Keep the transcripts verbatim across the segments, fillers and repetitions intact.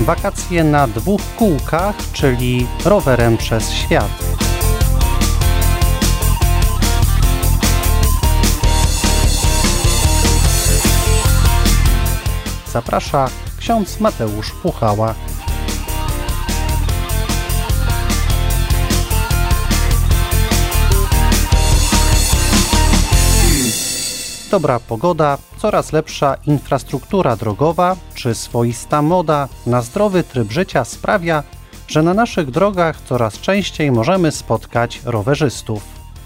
Wakacje na dwóch kółkach, czyli rowerem przez świat. Zaprasza ksiądz Mateusz Puchała. Dobra pogoda, coraz lepsza infrastruktura drogowa czy swoista moda na zdrowy tryb życia sprawia, że na naszych drogach coraz częściej możemy spotkać rowerzystów.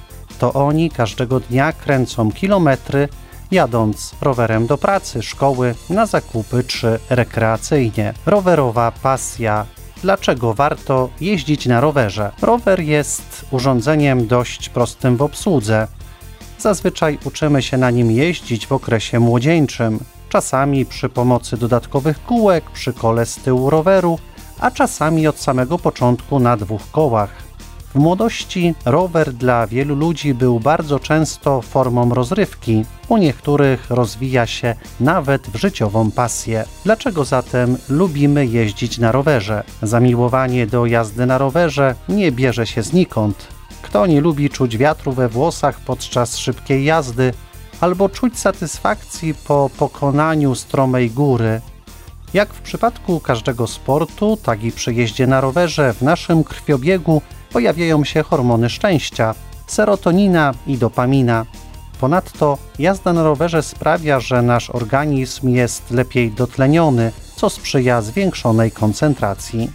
To oni każdego dnia kręcą kilometry, jadąc rowerem do pracy, szkoły, na zakupy czy rekreacyjnie. Rowerowa pasja. Dlaczego warto jeździć na rowerze? Rower jest urządzeniem dość prostym w obsłudze. Zazwyczaj uczymy się na nim jeździć w okresie młodzieńczym, czasami przy pomocy dodatkowych kółek, przy kole z tyłu roweru, a czasami od samego początku na dwóch kołach. W młodości rower dla wielu ludzi był bardzo często formą rozrywki, u niektórych rozwija się nawet w życiową pasję. Dlaczego zatem lubimy jeździć na rowerze? Zamiłowanie do jazdy na rowerze nie bierze się znikąd. Kto nie lubi czuć wiatru we włosach podczas szybkiej jazdy, albo czuć satysfakcji po pokonaniu stromej góry? Jak w przypadku każdego sportu, tak i przy jeździe na rowerze w naszym krwiobiegu pojawiają się hormony szczęścia, serotonina i dopamina. Ponadto jazda na rowerze sprawia, że nasz organizm jest lepiej dotleniony, co sprzyja zwiększonej koncentracji.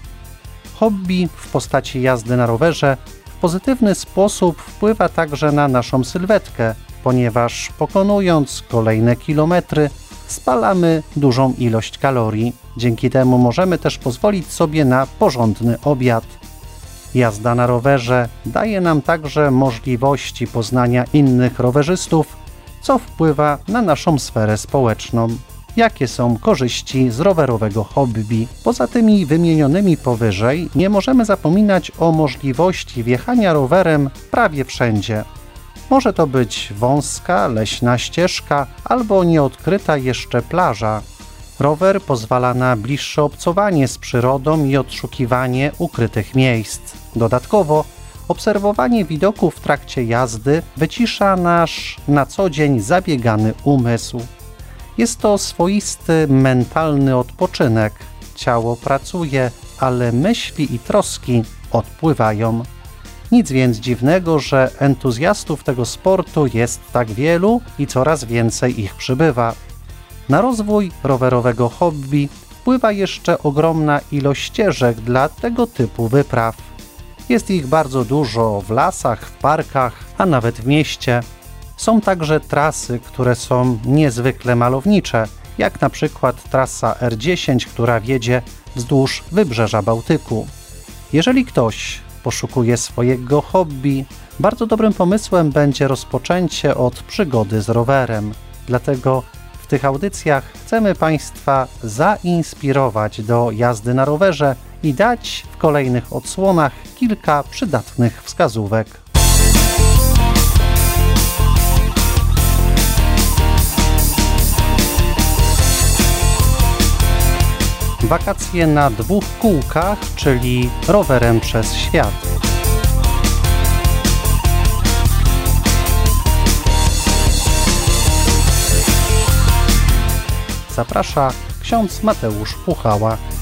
Hobby w postaci jazdy na rowerze w pozytywny sposób wpływa także na naszą sylwetkę, ponieważ pokonując kolejne kilometry spalamy dużą ilość kalorii. Dzięki temu możemy też pozwolić sobie na porządny obiad. Jazda na rowerze daje nam także możliwości poznania innych rowerzystów, co wpływa na naszą sferę społeczną. Jakie są korzyści z rowerowego hobby? Poza tymi wymienionymi powyżej nie możemy zapominać o możliwości wjechania rowerem prawie wszędzie. Może to być wąska, leśna ścieżka albo nieodkryta jeszcze plaża. Rower pozwala na bliższe obcowanie z przyrodą i odszukiwanie ukrytych miejsc. Dodatkowo obserwowanie widoków w trakcie jazdy wycisza nasz na co dzień zabiegany umysł. Jest to swoisty mentalny odpoczynek. Ciało pracuje, ale myśli i troski odpływają. Nic więc dziwnego, że entuzjastów tego sportu jest tak wielu i coraz więcej ich przybywa. Na rozwój rowerowego hobby wpływa jeszcze ogromna ilość ścieżek dla tego typu wypraw. Jest ich bardzo dużo w lasach, w parkach, a nawet w mieście. Są także trasy, które są niezwykle malownicze, jak na przykład trasa R dziesięć, która wiedzie wzdłuż wybrzeża Bałtyku. Jeżeli ktoś poszukuje swojego hobby, bardzo dobrym pomysłem będzie rozpoczęcie od przygody z rowerem. Dlatego w tych audycjach chcemy Państwa zainspirować do jazdy na rowerze i dać w kolejnych odsłonach kilka przydatnych wskazówek. Wakacje na dwóch kółkach, czyli rowerem przez świat. Zaprasza ksiądz Mateusz Puchała.